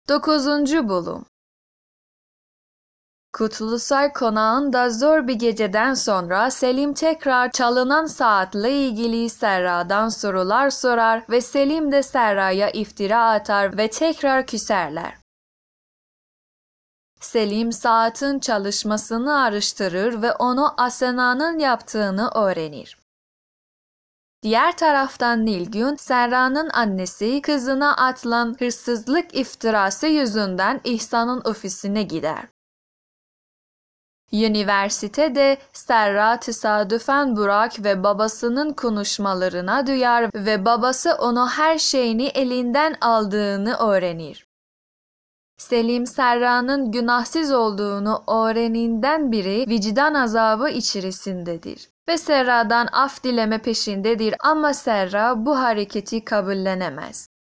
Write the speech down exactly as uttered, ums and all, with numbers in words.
Dokuzuncu Bölüm. Kutlusay konağında zor bir geceden sonra Selim tekrar çalınan saatle ilgili Serra'dan sorular sorar ve Selim de Serra'ya iftira atar ve tekrar küserler. Selim saatin çalışmasını araştırır ve onu Asena'nın yaptığını öğrenir. Diğer taraftan Nilgün, Serra'nın annesi kızına atılan hırsızlık iftirası yüzünden İhsan'ın ofisine gider. Üniversitede Serra tesadüfen Burak ve babasının konuşmalarına duyar ve babası onu her şeyini elinden aldığını öğrenir. Selim Serra'nın günahsız olduğunu öğreninden beri vicdan azabı içerisindedir ve Serra'dan af dileme peşindedir ama Serra bu hareketi kabullenemez.